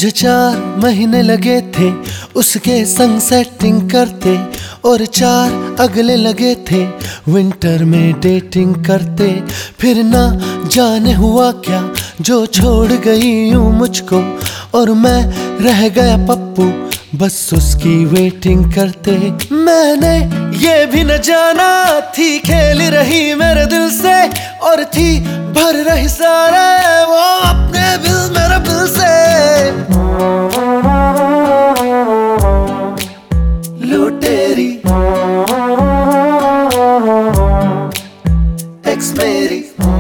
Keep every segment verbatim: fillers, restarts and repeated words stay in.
मुझे चार महीने लगे थे उसके संग सेटिंग करते, और चार अगले लगे थे विंटर में डेटिंग करते। फिर ना जाने हुआ क्या जो छोड़ गई यूं मुझको, और मैं रह गया पप्पू बस उसकी वेटिंग करते। मैंने ये भी न जाना थी खेल रही मेरे दिल से, और थी भर रही सारा वो अपने बिल मेरे बिल से। लुटेरी एक्स मेरी,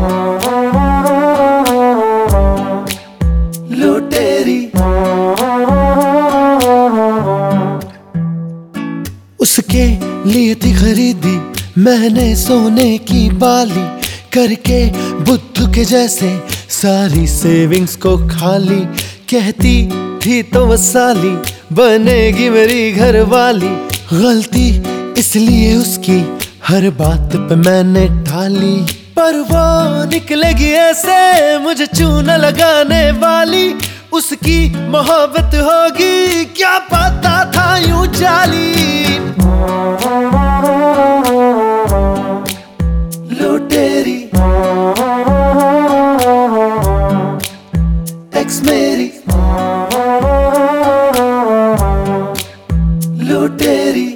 लुटेरी उसके लिए थी खरीदी मैंने सोने की बाली, करके बुद्ध के जैसे सारी सेविंग्स को खाली। कहती थी तो वो साली बनेगी मेरी घर वाली, गलती इसलिए उसकी हर बात पे मैंने ढाली। पर वो निकलेगी ऐसे मुझे चूना लगाने वाली, उसकी मोहब्बत होगी क्या पता था यूं जाली। लुटेरी एक्स मेरी, लुटेरी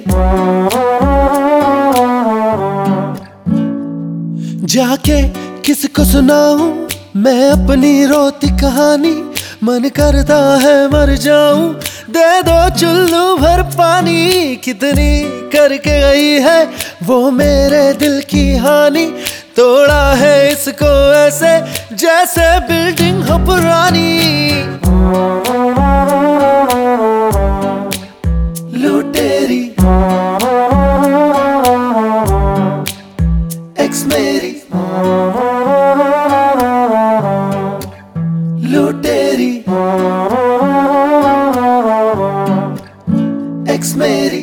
जाके किसको सुनाऊं मैं अपनी रोती कहानी। मन करता है मर जाऊं, दे दो चुल्लू भर पानी। कितनी करके गई है वो मेरे दिल की हानि, तोड़ा है इसको ऐसे जैसे बिल्डिंग हो पुरानी। लुटेरी एक्स मेरी, लुटेरी एक्स मेरी।